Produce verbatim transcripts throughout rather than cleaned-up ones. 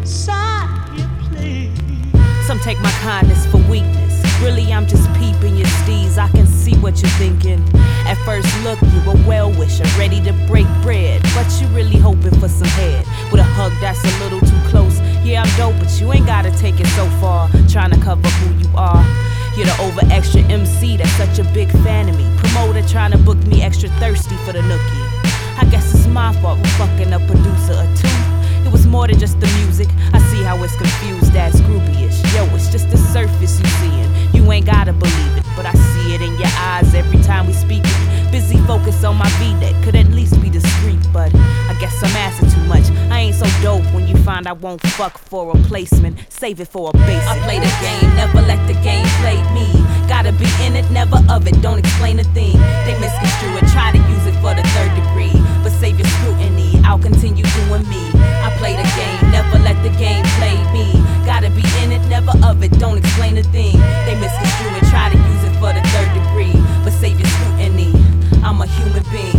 side, please. Some take my kindness for weakness. Really, I'm just peeping your steez. I can see what you're thinking. At first look, you're a well-wisher, ready to break bread, but you really hoping for some head. With a hug that's a little too close. Yeah, I'm dope, but you ain't gotta take it so far. Trying to cover who you are. You're the over extra M C that's such a big fan of me. Promoter trying to book me extra thirsty for the nookie. I guess it's my fault for fucking a producer or two. It was more than just the music. I see how it's confused as groupie-ish. Yo, it's just the surface you seeing. You ain't gotta believe it, but I see it in your eyes every time we speak it. Busy focus on my V-neck, could at least be discreet, but I guess I'm asking too much. I ain't so dope when you find I won't fuck for a replacement. Save it for a basic. I play the game, never let the game play me. Gotta be in it, never of it, don't explain a thing. They misconstrue it, try to use it for the third degree, but save your scrutiny, I'll continue doing me. I play the game, never let the game play me. Gotta be in it, never of it, don't explain a thing. They misconstrue it, try to use it for the third degree, but save your scrutiny, I'm a human being.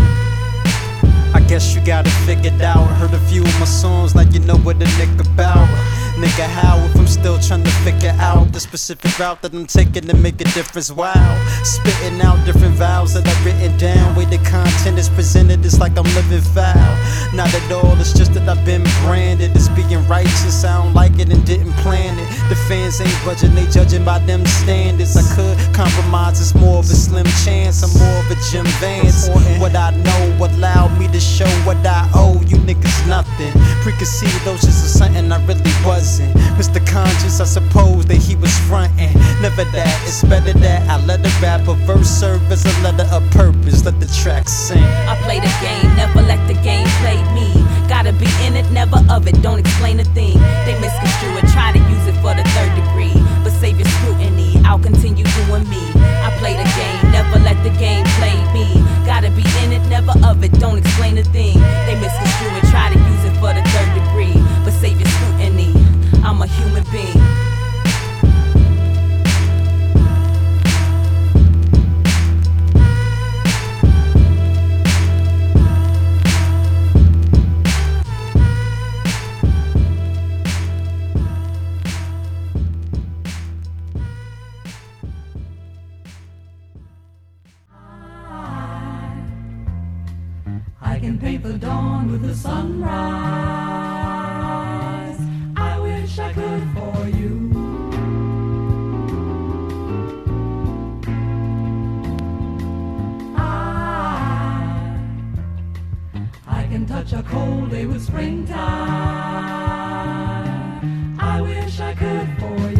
I guess you got it figured out. Heard a few of my songs like you know what a nigga about. Nigga, how if I'm still trying to figure out the specific route that I'm taking to make a difference? Wow, spitting out different vows that I've written down. Way the content is presented, it's like I'm living foul. Not at all, it's just that I've been branded as being righteous. I don't like it and didn't plan it. The fans ain't budging, they judging by them standards. I could compromise, it's more of a slim chance. I'm more of a Jim Vance. What I know allowed me to show what I owe you niggas nothing. Preconceived notions of something I really wasn't. Mister Conscious, I suppose that he was frontin'. Never that, it's better that I let a rap a verse serve as a letter of purpose. Let the track sing. I play the game, never let the game play me. Gotta be in it, never of it, don't explain a thing. They misconstrue it, try to use it for the third degree, but save your scrutiny, I'll continue doing me. I play the game, never let the game play me. Gotta be in it, never of it, don't explain a thing. They misconstrue it, try to use it for the third degree, but save your scrutiny, I'm a human being. I can paint the dawn with the sunrise. I wish I could for you. I, I can touch a cold day with springtime. I wish I could for you.